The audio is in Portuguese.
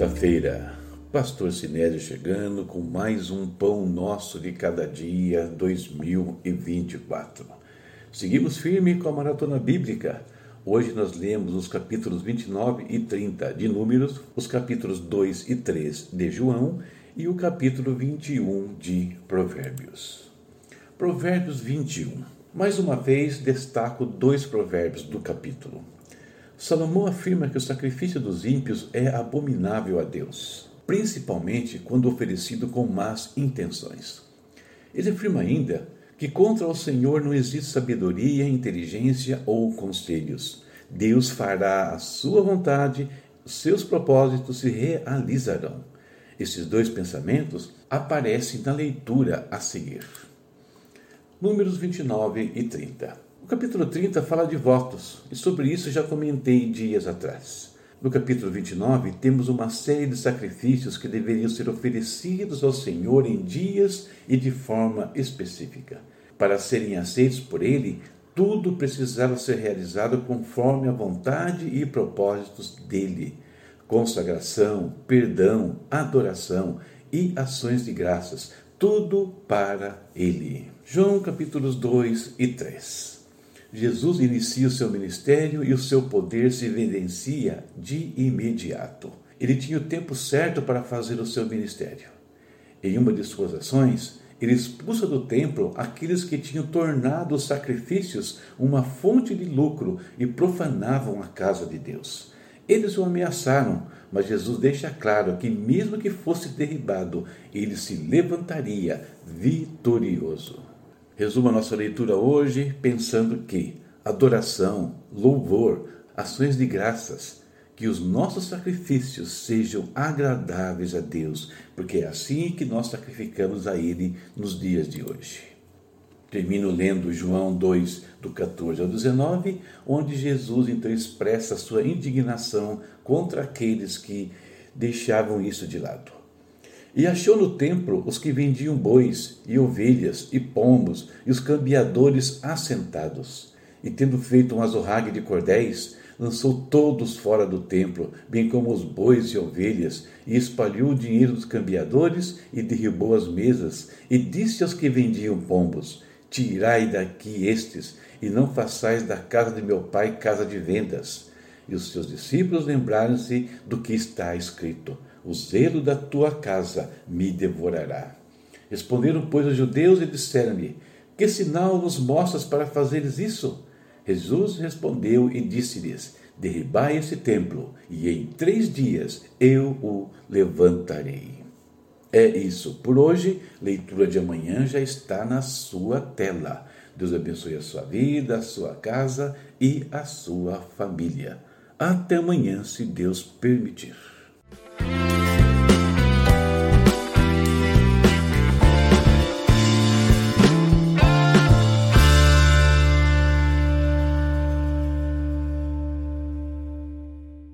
Quinta-feira, Pastor Sinésio chegando com mais um Pão Nosso de Cada Dia 2024. Seguimos firme com a Maratona Bíblica. Hoje nós lemos os capítulos 29 e 30 de Números, os capítulos 2 e 3 de João e o capítulo 21 de Provérbios. Provérbios 21. Mais uma vez destaco dois provérbios do capítulo. Salomão afirma que o sacrifício dos ímpios é abominável a Deus, principalmente quando oferecido com más intenções. Ele afirma ainda que contra o Senhor não existe sabedoria, inteligência ou conselhos. Deus fará a sua vontade, os seus propósitos se realizarão. Esses dois pensamentos aparecem na leitura a seguir. Números 29 e 30. O capítulo 30 fala de votos, e sobre isso já comentei dias atrás. No capítulo 29, temos uma série de sacrifícios que deveriam ser oferecidos ao Senhor em dias e de forma específica. Para serem aceitos por Ele, tudo precisava ser realizado conforme a vontade e propósitos dEle. Consagração, perdão, adoração e ações de graças, tudo para Ele. João capítulos 2 e 3. Jesus inicia o seu ministério e o seu poder se evidencia de imediato. Ele tinha o tempo certo para fazer o seu ministério. Em uma de suas ações, ele expulsa do templo aqueles que tinham tornado os sacrifícios uma fonte de lucro e profanavam a casa de Deus. Eles o ameaçaram, mas Jesus deixa claro que mesmo que fosse derribado, ele se levantaria vitorioso. Resumo a nossa leitura hoje pensando que adoração, louvor, ações de graças, que os nossos sacrifícios sejam agradáveis a Deus, porque é assim que nós sacrificamos a Ele nos dias de hoje. Termino lendo João 2, do 14 ao 19, onde Jesus então expressa a sua indignação contra aqueles que deixavam isso de lado. E achou no templo os que vendiam bois e ovelhas e pombos e os cambiadores assentados. E tendo feito um azorrague de cordéis, lançou todos fora do templo, bem como os bois e ovelhas, e espalhou o dinheiro dos cambiadores e derrubou as mesas, e disse aos que vendiam pombos: tirai daqui estes, e não façais da casa de meu pai casa de vendas. E os seus discípulos lembraram-se do que está escrito: o zelo da tua casa me devorará. Responderam, pois, os judeus e disseram-lhe: que sinal nos mostras para fazeres isso? Jesus respondeu e disse-lhes: derribai esse templo, e em 3 dias eu o levantarei. É isso por hoje. Leitura de amanhã já está na sua tela. Deus abençoe a sua vida, a sua casa e a sua família. Até amanhã, se Deus permitir.